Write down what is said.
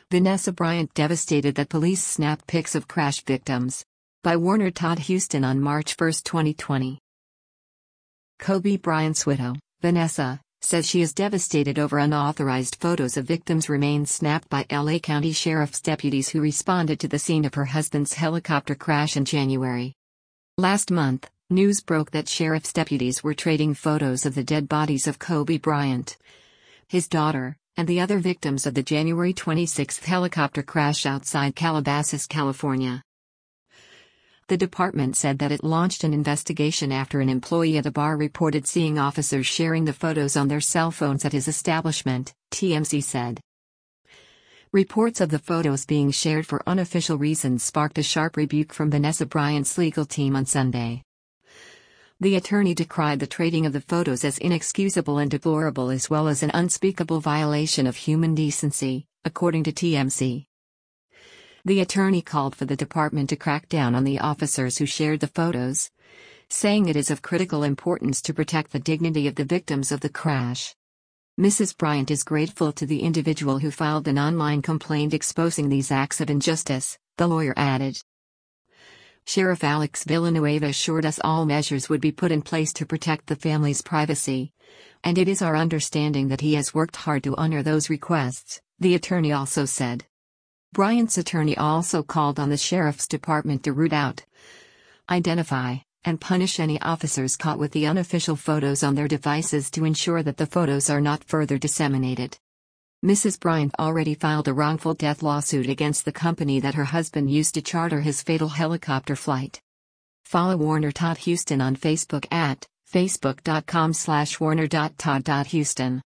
Vanessa Bryant devastated that police snapped pics of crash victims. By Warner Todd Houston on March 1, 2020. Kobe Bryant's widow, Vanessa, says she is devastated over unauthorized photos of victims' remains snapped by LA County Sheriff's deputies who responded to the scene of her husband's helicopter crash in January. Last month, news broke that sheriff's deputies were trading photos of the dead bodies of Kobe Bryant, his daughter, and the other victims of the January 26 helicopter crash outside Calabasas, California. The department said that it launched an investigation after an employee at a bar reported seeing officers sharing the photos on their cell phones at his establishment, TMZ said. Reports of the photos being shared for unofficial reasons sparked a sharp rebuke from Vanessa Bryant's legal team on Sunday. The attorney decried the trading of the photos as inexcusable and deplorable as well as an unspeakable violation of human decency, according to TMZ. The attorney called for the department to crack down on the officers who shared the photos, saying it is of critical importance to protect the dignity of the victims of the crash. Mrs. Bryant is grateful to the individual who filed an online complaint exposing these acts of injustice, the lawyer added. Sheriff Alex Villanueva assured us all measures would be put in place to protect the family's privacy, and it is our understanding that he has worked hard to honor those requests, the attorney also said. Bryant's attorney also called on the sheriff's department to root out, identify, and punish any officers caught with the unofficial photos on their devices to ensure that the photos are not further disseminated. Mrs. Bryant already filed a wrongful death lawsuit against the company that her husband used to charter his fatal helicopter flight. Follow Warner Todd Houston on Facebook at facebook.com/warner.todd.houston.